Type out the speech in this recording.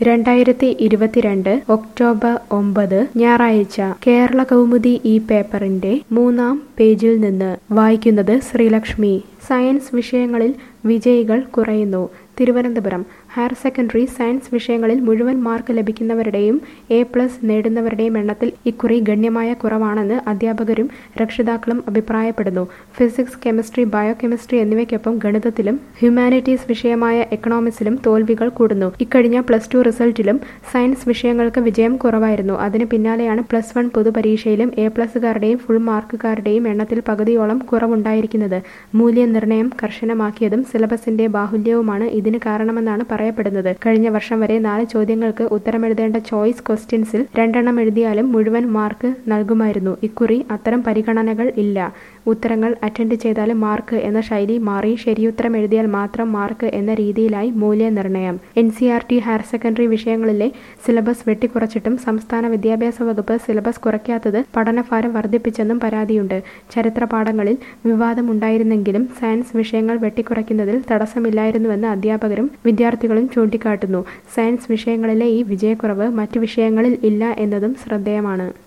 2022 October 9 ഞായറാഴ്ച കേരള കൗമുദി ഈ പേപ്പറിന്റെ 3-ാം പേജിൽ നിന്ന് വായിക്കുന്നത് ശ്രീലക്ഷ്മി. സയൻസ് വിഷയങ്ങളിൽ വിജയികൾ കുറയുന്നു. തിരുവനന്തപുരം ഹയർ സെക്കൻഡറി സയൻസ് വിഷയങ്ങളിൽ മുഴുവൻ മാർക്ക് ലഭിക്കുന്നവരുടെയും A+ നേടുന്നവരുടെയും എണ്ണത്തിൽ ഇക്കുറി ഗണ്യമായ കുറവാണെന്ന് അധ്യാപകരും രക്ഷിതാക്കളും അഭിപ്രായപ്പെടുന്നു. ഫിസിക്സ്, കെമിസ്ട്രി, ബയോകെമിസ്ട്രി എന്നിവയ്ക്കൊപ്പം ഗണിതത്തിലും ഹ്യൂമാനിറ്റീസ് വിഷയമായ എക്കണോമിക്സിലും തോൽവികൾ കൂടുന്നു. ഇക്കഴിഞ്ഞ +2 റിസൾട്ടിലും സയൻസ് വിഷയങ്ങൾക്ക് വിജയം കുറവായിരുന്നു. അതിന് പിന്നാലെയാണ് +1 പൊതുപരീക്ഷയിലും A+കാരുടെയും ഫുൾ മാർക്കുകാരുടെയും എണ്ണത്തിൽ പകുതിയോളം കുറവുണ്ടായിരിക്കുന്നത്. മൂല്യനിർണ്ണയം കർശനമാക്കിയതും സിലബസിന്റെ ബാഹുല്യവുമാണ് ഇതിന് കാരണമെന്നാണ് പറയപ്പെടുന്നത്. കഴിഞ്ഞ വർഷം വരെ 4 ചോദ്യങ്ങൾക്ക് ഉത്തരമെഴുതേണ്ട ചോയ്സ് ക്വസ്റ്റ്യൻസിൽ 2 എണ്ണം എഴുതിയാലും മുഴുവൻ മാർക്ക് നൽകുമായിരുന്നു. ഇക്കുറി അത്തരം പരിഗണനകൾ ഇല്ല. ഉത്തരങ്ങൾ അറ്റൻഡ് ചെയ്താലും മാർക്ക് എന്ന ശൈലി മാറി ശരിയുത്തരം എഴുതിയാൽ മാത്രം മാർക്ക് എന്ന രീതിയിലായി മൂല്യനിർണ്ണയം. NCERT ഹയർ സെക്കൻഡറി വിഷയങ്ങളിലെ സിലബസ് വെട്ടിക്കുറച്ചിട്ടും സംസ്ഥാന വിദ്യാഭ്യാസ വകുപ്പ് സിലബസ് കുറയ്ക്കാത്തത് പഠനഭാരം വർദ്ധിപ്പിച്ചെന്നും പരാതിയുണ്ട്. ചരിത്ര പാഠങ്ങളിൽ വിവാദമുണ്ടായിരുന്നെങ്കിലും സയൻസ് വിഷയങ്ങൾ വെട്ടിക്കുറയ്ക്കുന്നതിൽ തടസ്സമില്ലായിരുന്നുവെന്ന് അധ്യാപകരും വിദ്യാർത്ഥികളും ചൂണ്ടിക്കാട്ടുന്നു. സയൻസ് വിഷയങ്ങളിലെ ഈ വിജയക്കുറവ് മറ്റു വിഷയങ്ങളിൽ ഇല്ല എന്നതും ശ്രദ്ധേയമാണ്.